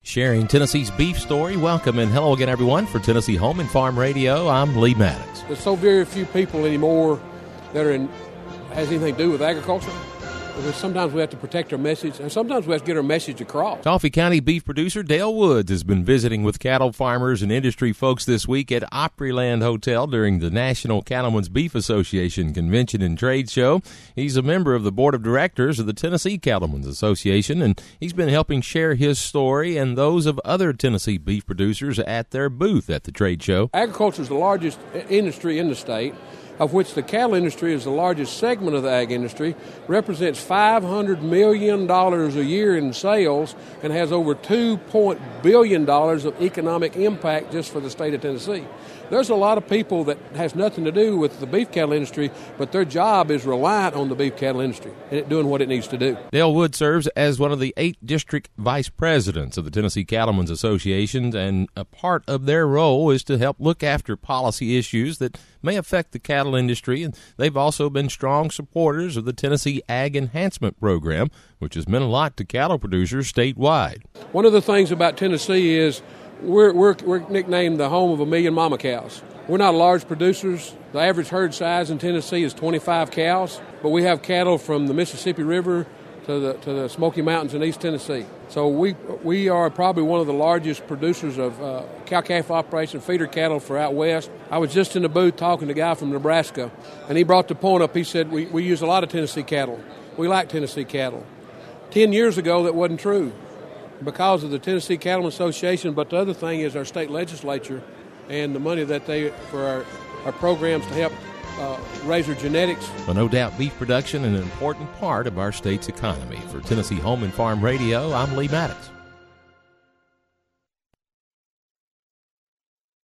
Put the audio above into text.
Sharing Tennessee's beef story. Welcome and hello again, everyone, for Tennessee Home and Farm Radio. I'm Lee Maddox. There's so very few people anymore that has anything to do with agriculture. Because sometimes we have to protect our message, and sometimes we have to get our message across. Coffee County beef producer Dale Woods has been visiting with cattle farmers and industry folks this week at Opryland Hotel during the National Cattlemen's Beef Association Convention and Trade Show. He's a member of the board of directors of the Tennessee Cattlemen's Association, and he's been helping share his story and those of other Tennessee beef producers at their booth at the trade show. Agriculture is the largest industry in the state, of which the cattle industry is the largest segment of the ag industry, represents $500 million a year in sales, and has over $2 billion of economic impact just for the state of Tennessee. There's a lot of people that has nothing to do with the beef cattle industry, but their job is reliant on the beef cattle industry and it doing what it needs to do. Dale Wood serves as one of the 8 district vice presidents of the Tennessee Cattlemen's Association, and a part of their role is to help look after policy issues that may affect the cattle industry, and they've also been strong supporters of the Tennessee Ag Enhancement Program, which has meant a lot to cattle producers statewide. One of the things about Tennessee is we're nicknamed the home of a million mama cows. We're not large producers. The average herd size in Tennessee is 25 cows, but we have cattle from the Mississippi River to the Smoky Mountains in East Tennessee. So we are probably one of the largest producers of cow-calf operation feeder cattle for out west. I was just in the booth talking to a guy from Nebraska, and he brought the point up. He said, we use a lot of Tennessee cattle. We like Tennessee cattle. 10 years ago, that wasn't true because of the Tennessee Cattlemen's Association, but the other thing is our state legislature and the money that they, for our programs to help raise our genetics. Well, no doubt beef production is an important part of our state's economy. For Tennessee Home and Farm Radio, I'm Lee Maddox.